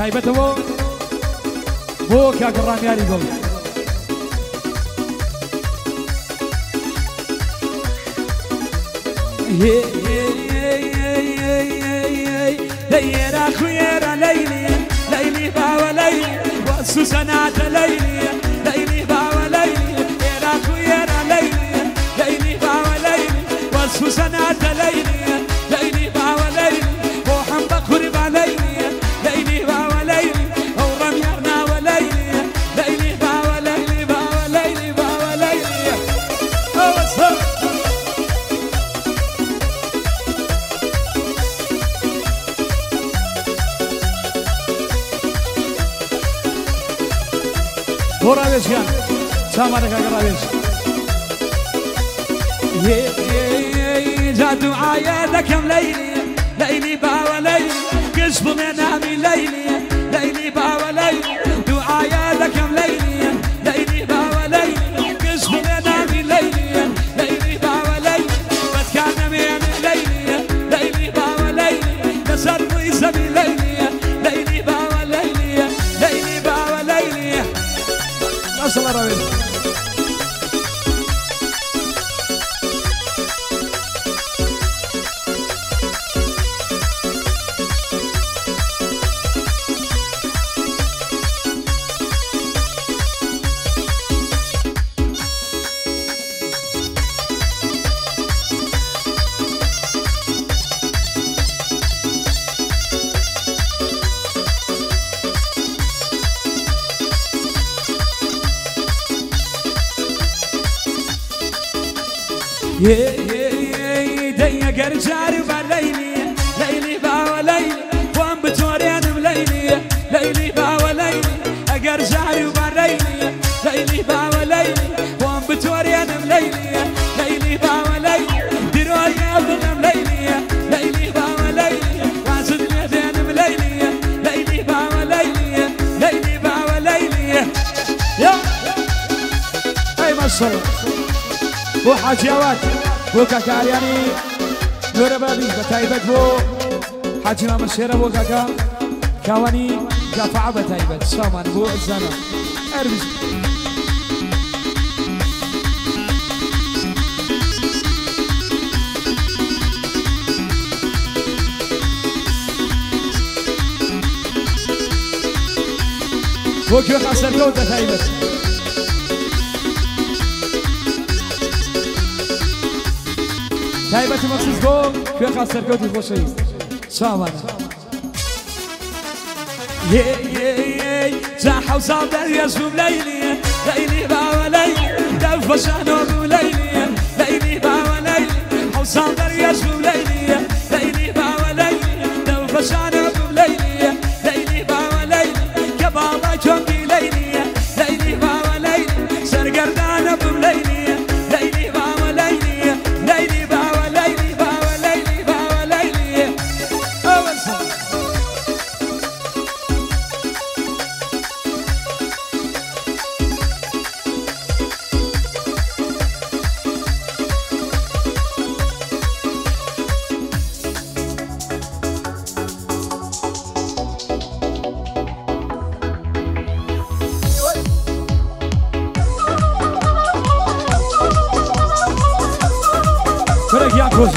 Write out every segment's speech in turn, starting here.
بتايبته بو كاكرام ياري قول ديرا خيرا ليلي ليلي باو ليلي وسوسنات ليلي ليلي باو ليلي ديرا خيرا ليلي ليلي باو ليلي وسوسنات ليلي ليلي باو ليلي وحمد قرب ليلي ليلي باو ليلي ورم يرنا وليلي ليلي باو ليلي باو ليلي باو ليلي Horaves ya, samara kagaraves. جادو عايدك يا ليلي ليلي باو ليلي كشف منامي ليلي ليلي باو ليلي دعاياتك يا ليلي ليلي باو ليلي كشف منامي ليلي ليلي باو ليلي بتكان من ليلي ليلي باو ليلي كسر ويسمي ليلي ليلي باو ليلي ليلي باو ليلي نصل ربي ديا قرجاري بليلي ليلي باو ليلي وان بتورين بليلي ليلي باو ليلي قرجاري بليلي ليلي باو ليلي وان بتورين بليلي ليلي باو ليلي دروي ابن بليلي ليلي باو ليلي واسد بيتين بليلي ليلي باو ليلي ليلي باو ليلي يا اي مصر بو حاجيوات بو كاكارياني نور بابي بتايبت بو حاجي مام الشيرة بو كاكا كاواني جافعة بتايبت سامان بو الزانا اربز بو كيو خسر كوت بتايبت تايبتي مخصوص قوم في خاصر كوتي خوشي سامانا زاحة وصابر يسوم ليلي ليلي باو ليلي دف وشانو ليلي ليلي باو ليلي وصابر يسوم ليلي ليلي باو ليلي دف وشانو ليلي ليلي باو ليلي كبابا جنبي ليلي ليلي باو ليلي سرقردان بليلي ليلي باو ليلي ليلي باو ليلي باو ليلي باو ليلي فرق يا كوزي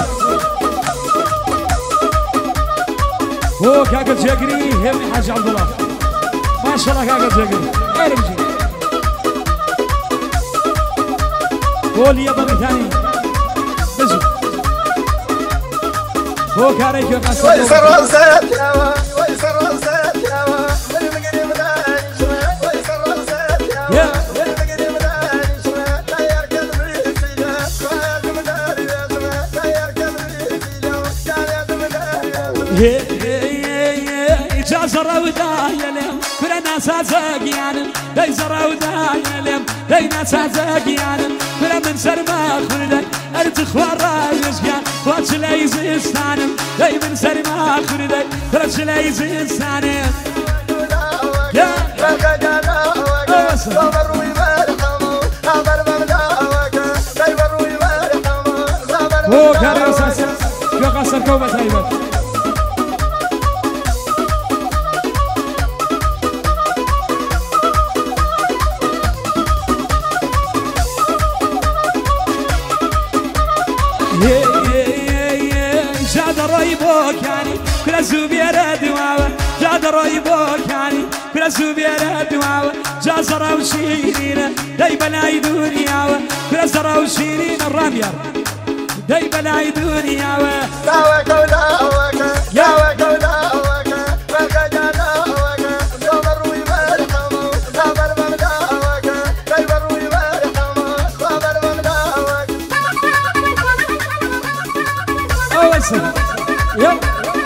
هو كاكا جاكري هم حاج عبد الله ما شاء الله كاكا جاكري ارمجي هو اللي يبغى ثاني بزو هو كاريك يقصد ويسر وزات يا ويسر وزات يا من مقري مداري شوي ويسر وزات يا من مقري مداري شوي تاير كذبي سيدا كواز مداري شوي تاير كذبي سيدا كواز مداري جازر ودايا لهم كلنا سازقيان ديزر ودايا لهم دينا سازقيان كل من سرما خردك ارتخ ورايزيان واتشلي زيستانم دي من سرما خردك واتشلي زيستانم يا بلقى جناوك صبر ويبرحمو صبر بمداوك ديبر ويبرحمو صبر هو كان اساس يقصر كوبة هيبت رويبوكاني كل زوبير دواوة جاد رويبوكاني كل زوبير دواوة جازرة وشيرين دايما يدونياوة كل زرة وشيرين الرمية دايما يدونياوة داوك وداوك داوك وداوك فالخجاناوك صبر ويبرحمو صبر ممداوك دايبر ويبرحمو صبر ممداوك أول سنة يلا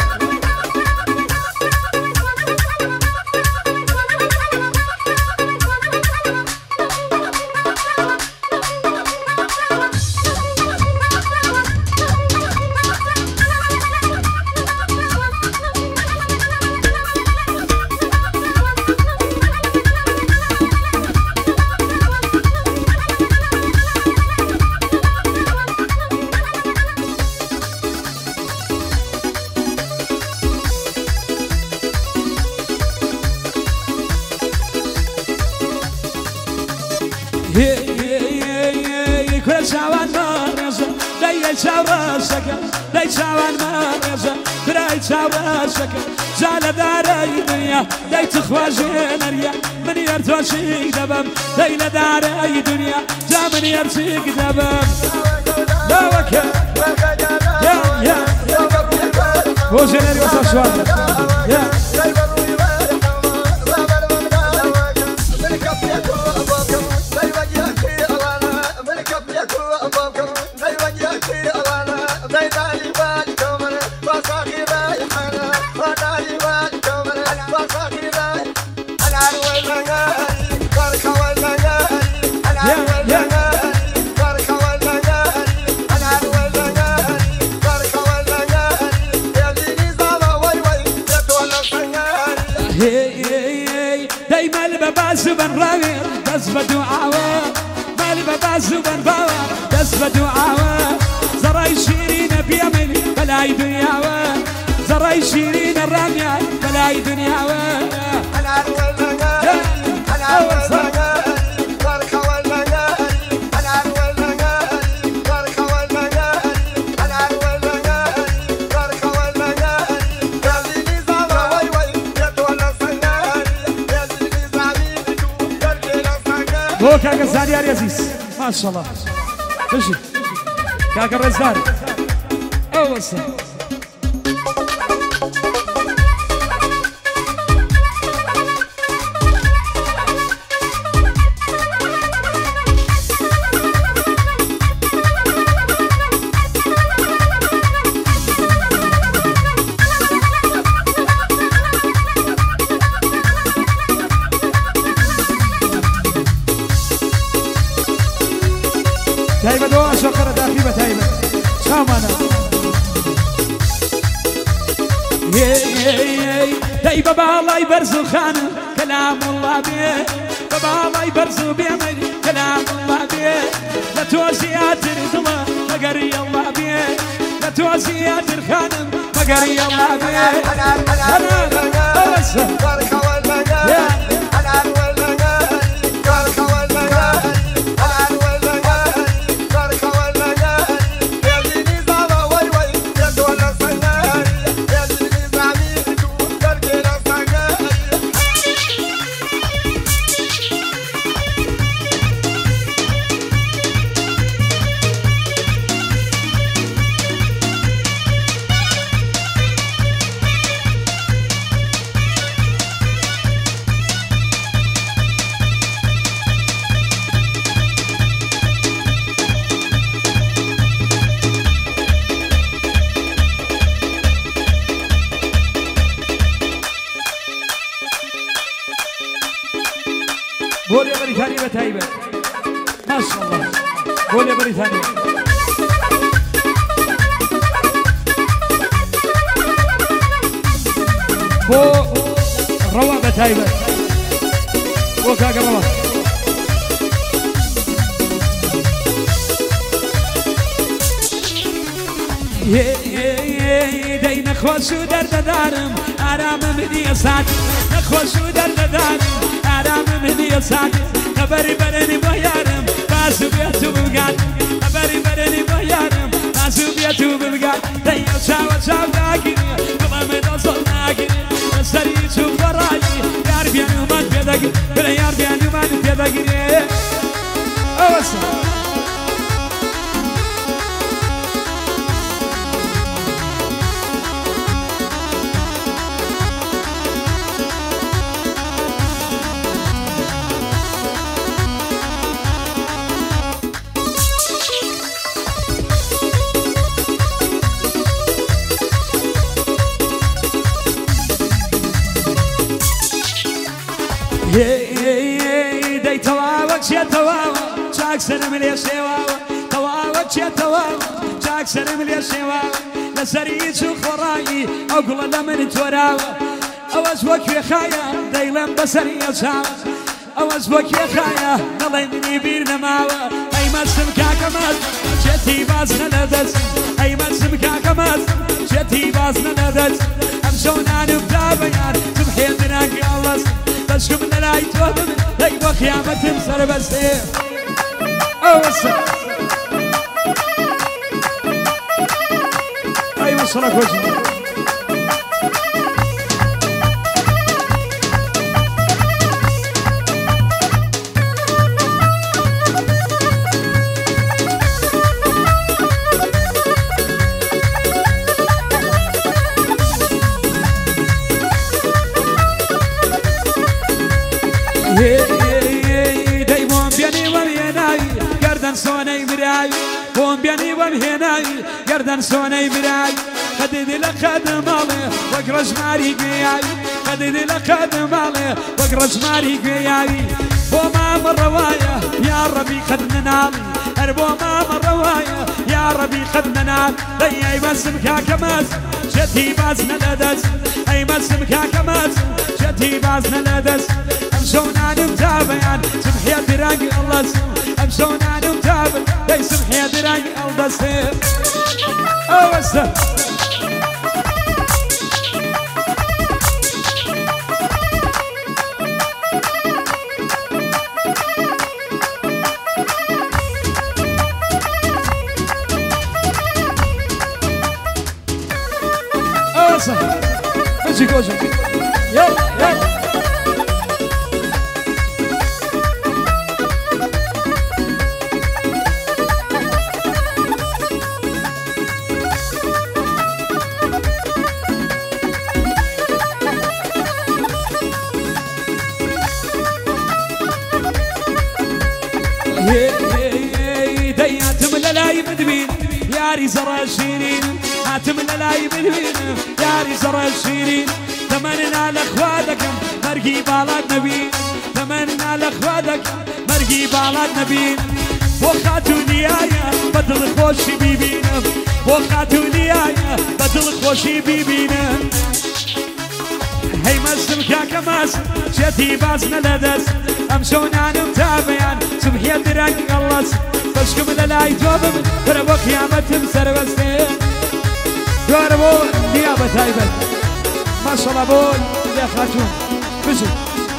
كل شوان مرزة لي شورشك لي شوان مرزة لي شورشك زال داري دنيا لي تخواجين ريا من يرتوشيك دبم ليلة داري دنيا جا من يرتوشيك دبم لا وكا يا هو جنري وصل شوان يا دايما الباباس بنراوي بس بدعاوة ما الباباس بنراوي بس بدعاوة زراي شيرين بيمني بلاي دنياوة زراي شيرين الرمية بلاي دنياوة أنا هو كاكا الزانيار يا عزيز ما شاء الله تجي كاكا الرزداري أول سنة تايبة دواء شكرا داخلة تايبة شامانا تايبة بالله يبرزو خانم كلام الله بيه بابا الله يبرزو بيمن كلام الله بيه لا توزيات الظلم مقري الله بيه لا توزيات الخانم مقري الله بيه بولي بريطانيا بتايبة ما شاء الله بولي بريطانيا بو روا بتايبة بو كاكا روا دي نخوشو درد دارم آرام مني ساعت نخوشو درد دارم آرام مني ساعت خبري برني بيارم باسو بيتو بلقان خبري برني بيارم باسو بيتو بلقان چاوە چاو ناگیری دڵەمە دەسەڵ ناگیری لەسەری چوو خۆڕایی یار بیانومان پێدەگری برە یار بیانومان پێدەگری ئەوەسە دەی تەواوە چێ تەواوە چاک سەرم لێ شێواوە تەواوە چێ تەواوە چاک سەرم لێ شێواوە لەسەری چوو خۆڕایی ئەو گوڵە لە من تۆراوە ئەوەش بۆ کوێخایە دەیڵێم بەسەری ئەچاوە ئەوەش بۆ کوێخایە دەڵێ منی بیر نەماوە ئەی مەسم کاکە مەست چێتی بازنە لە دەست ئەی مەسم کاکە مەست چێتی بازنە لە دەست ئەم شەونانم دا بەیان تم هێندراگی ئەڵەست بەشکم لەلای تۆ ببن لەی بۆ خیامەتم سەربەستێ ئەوەسە ئەی وەسەڵە کۆچی دەی بۆم بێنی وەم هێناوی گەردەن سۆنەی براوی بۆم بێنی وەم هێناوی گەردەن سۆنەی برای خەدیدی لە خەدم ماڵێ وەک ڕەژماری گوێیاوی خەدیدی لە خەدم ماڵێ وەک ڕەژماری گوێیاوی بۆ مامە ڕەوایە یا ڕەبی خەد نەناڵی هەر بۆ مامە ڕەوایە یا ڕەبی خەد نەناڵ دەی ئەی مەسم کاکە مەست چێتی بازنە لە دەست ئەی مەسم کاکە مەست چێتی بازنە لە دەست ئەم شەونانم تا بەیان سمحێ درەنگی ئەڵەست ئەم شەونانم تا بە دەی سمحێ درەنگی ئەڵدەستێ ئەوەسە ئەوەسە بچی کۆچە یاڵا یاڵا دەی هاتم لەلای بدبین یاری زەڕە شیرین هاتم لەلای بدبین یاری زەڕە شیرین تەمەننا لەخوا دەکەم مەرگی باڵات نەبین تەمەننا لەخوا دەکەم مەرگی باڵات نەبین بۆ خاتونیایە بە دڵخۆشی بیبینم بۆ خاتونیایە بە دڵخۆشی بیبینم هەی مەستم کاکە مەست چێتی بازنە لە دەست ئەم شەونانم تا بەیان سمحێ درەنگی ئەڵەست بەشکم لەلای تۆ ببن برە بۆ قیامەتم سەربەستێ دوارە بۆ دیا بە تایبەت ماشەڵڵا بۆ لێ خاتوون بچن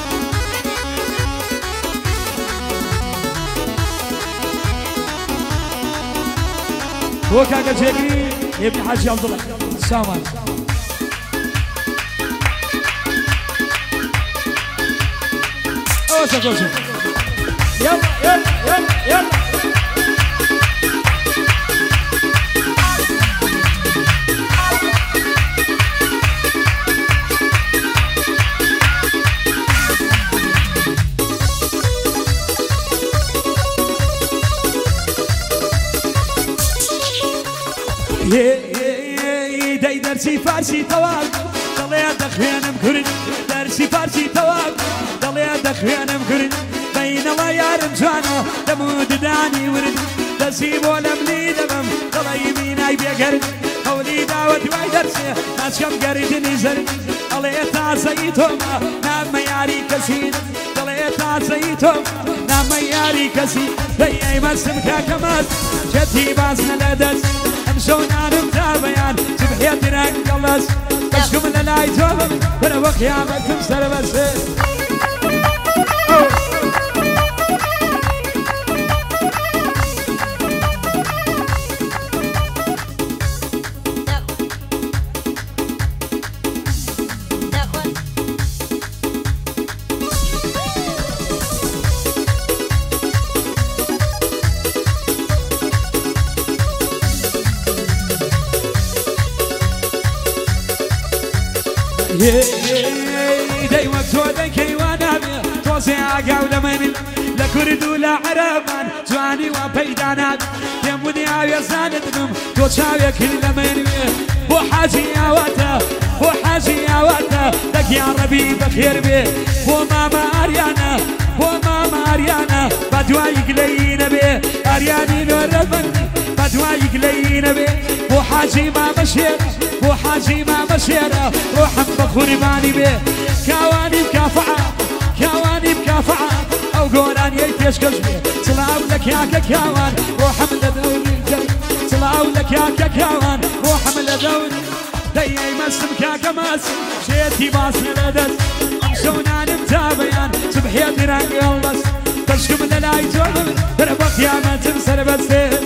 بۆ کاکە جێگری ئێبنی حاجی عەبدوڵڵا سامان ئەوەسە کۆچن يلا يلا يلا يلا دەی دەرسی فارسی تەواو دەڵێ دەخوێنم کورد دەرسی فارسی تەواو دەڵێ دەخوێنم کورد بەینەوە یارم جوانە دەم و ددانی ورد دەسی بۆ لەملی دەبم دەڵی مینای بێگەرد هەولی داوە دوای دەرسێ ناچکەم گەردنی زەرد دەڵێ تازەی تۆمە نامە یاری کەسی دەڵێ تازەی تۆم نامە یاری کەسی دەی ئەی مەسم کاکە مەست چێتی بازنە لە دەست ئەم شەونانم تا بەیان سبحێ درەنگ ئەڵەست بەشکم لەلای تۆ بم بەرەوە قیامەتم سەربەستێ دي وقت ودي كيوانا بي توسي عقاو لمني لكرد ولا عربان جواني وبيدانا يموني عاوية ساندنم توشاوية كل لمني بو حاجي يا واتا بو حاجي يا واتا لك يا ربي بخير بي بو ماما أريانا بو ماما أريانا بدواي قلينا بي أرياني نوربني بدواي قلينا بي بو حاجي ما مشير بو حاجي ما مشير روحا بخوري ماني بي كاواني بكافعة كاواني بكافعة أو قولان يتيش كشبي صلاو لك يا كاوان روحا من ذولي صلاو لك يا كاوان روحا من ذولي دي مسم كاكماسم شيتي باسم لدس امشونان متابيان سبحياتي راني والله تشكم للاي جوبل دربك يا ما تنسر بس